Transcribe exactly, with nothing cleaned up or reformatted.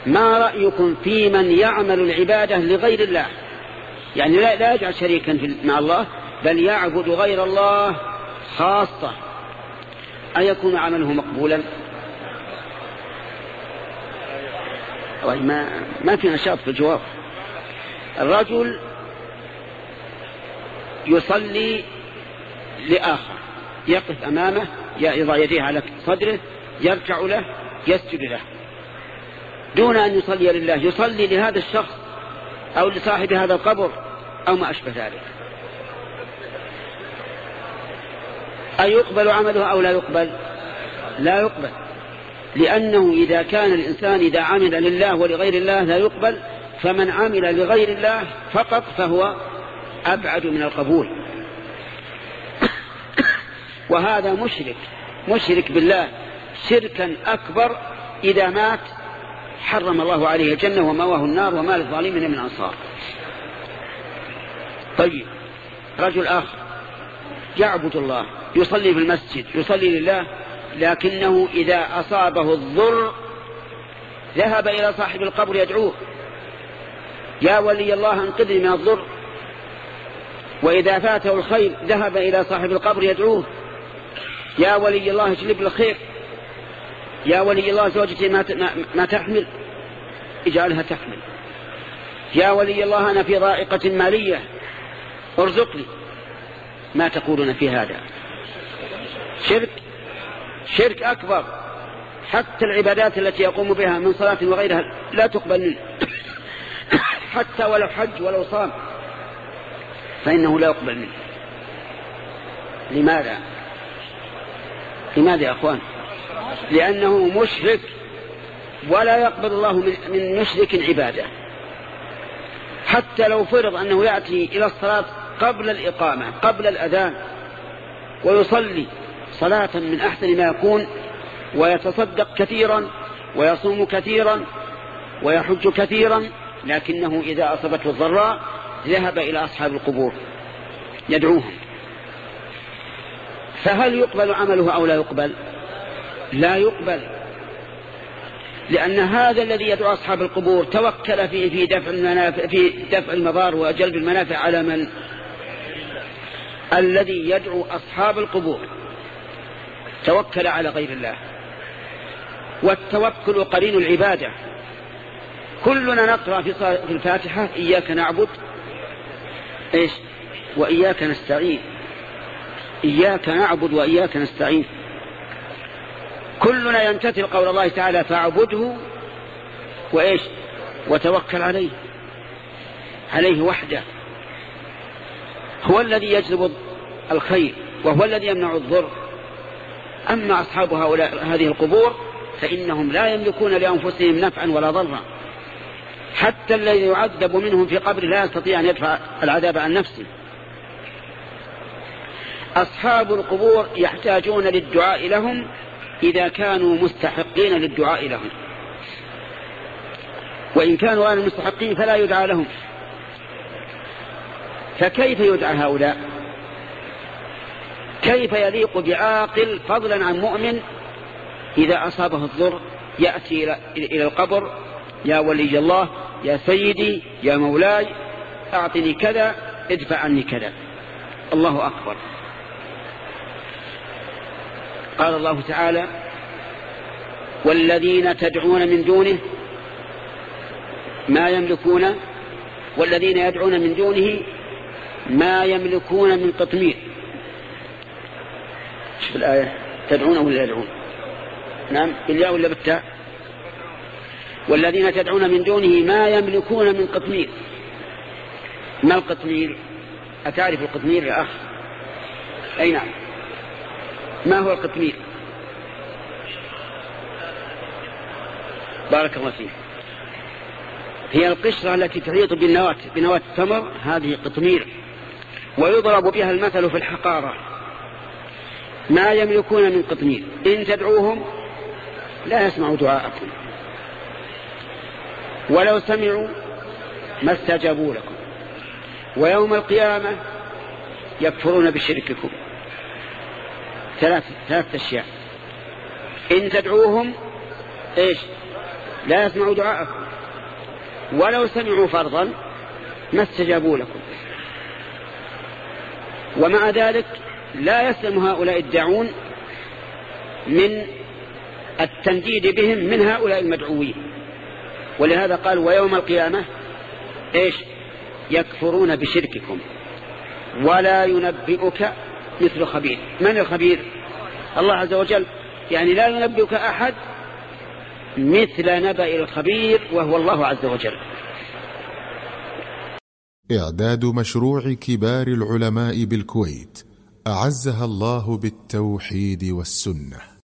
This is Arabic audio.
ما رأيكم في من يعمل العبادة لغير الله؟ يعني لا, لا يجعل شريكا مع الله، بل يعبد غير الله خاصة، أيكون عمله مقبولا؟ ما, ما في نشاط في الجواب. الرجل يصلي لآخر، يقف أمامه، يضع يديه على صدره، يركع له، يسجد له، دون أن يصلي لله، يصلي لهذا الشخص أو لصاحب هذا القبر أو ما أشبه ذلك. أيقبل عمله أو لا يقبل؟ لا يقبل، لأنه إذا كان الإنسان إذا عمل لله ولغير الله لا يقبل، فمن عمل لغير الله فقط فهو أبعد من القبول. وهذا مشرك مشرك بالله شركا أكبر، إذا مات حرم الله عليه الجنة ومأواه النار وما للظالمين من أنصار. طيب، رجل آخر يعبد الله، يصلي في المسجد، يصلي لله، لكنه إذا أصابه الضر ذهب إلى صاحب القبر يدعوه: يا ولي الله انقذني من الضر. وإذا فاته الخير ذهب إلى صاحب القبر يدعوه: يا ولي الله اجلب الخير، يا ولي الله زوجتي ما, ما تحمل اجعلها تحمل، يا ولي الله أنا في ضائقة مالية ارزقني. ما تقولون في هذا؟ شرك شرك أكبر. حتى العبادات التي يقوم بها من صلاة وغيرها لا تقبل منه، حتى ولو حج ولو صام فإنه لا يقبل منه. لماذا؟ لماذا يا أخوان؟ لأنه مشرك، ولا يقبل الله من مشرك عبادة. حتى لو فرض أنه يأتي إلى الصلاة قبل الإقامة قبل الأذان ويصلي صلاة من أحسن ما يكون، ويتصدق كثيرا ويصوم كثيرا ويحج كثيرا، لكنه إذا أصابته الضراء ذهب إلى أصحاب القبور يدعوهم. فهل يقبل عمله أو لا يقبل؟ لا يقبل، لأن هذا الذي يدعو أصحاب القبور توكل في في دفع المنافع في دفع المضار وجلب المنافع على من؟ الذي يدعو أصحاب القبور توكل على غير الله. والتوكل قرين العبادة. كلنا نقرأ في الفاتحة: إياك نعبد إيش وإياك نستعين، إياك نعبد وإياك نستعين. كلنا يمتثل قول الله تعالى: فاعبده وإيش وتوكل عليه، عليه وحده. هو الذي يجلب الخير وهو الذي يمنع الضر. أما أصحاب هؤلاء هذه القبور فإنهم لا يملكون لأنفسهم نفعا ولا ضرا. حتى الذي يعذب منهم في قبر لا يستطيع أن يدفع العذاب عن نفسه. أصحاب القبور يحتاجون للدعاء لهم إذا كانوا مستحقين للدعاء لهم، وإن كانوا غير المستحقين فلا يدعى لهم. فكيف يدعى هؤلاء؟ كيف يليق بعاقل فضلا عن مؤمن إذا أصابه الضر يأتي إلى القبر: يا ولي الله، يا سيدي، يا مولاي، أعطني كذا، ادفع عني كذا. الله أكبر. قال الله تعالى: والذين تدعون من دونه ما يملكون والذين يدعون من دونه ما يملكون من قطمير. شوف الآية: تدعون ولا يدعون؟ نعم، بالياء ولا بالتاء؟ والذين تدعون من دونه ما يملكون من قطمير. ما القطمير؟ أتعرف القطمير يا أخ؟ أي نعم. ما هو القطمير؟ بارك الله فيك. هي القشرة التي تحيط بالنواة بنواة التمر، هذه قطمير، ويضرب بها المثل في الحقارة. ما يملكون من قطمير. إن تدعوهم لا يسمعوا دعاءكم، ولو سمعوا ما استجابوا لكم، ويوم القيامة يكفرون بشرككم. ثلاث ثلاث أشياء: إن تدعوهم إيش لا يسمعوا دعاءكم، ولو سمعوا فرضا ما استجابوا لكم. ومع ذلك لا يسلم هؤلاء الداعون من التنديد بهم من هؤلاء المدعوين. ولهذا قال ويوم القيامة إيش؟ يكفرون بشرككم ولا ينبئك مثل خبير. من الخبير؟ الله عز وجل، يعني لا ينبئك أحد مثل نبأ الخبير وهو الله عز وجل. إعداد مشروع كبار العلماء بالكويت أعزها الله بالتوحيد والسنة.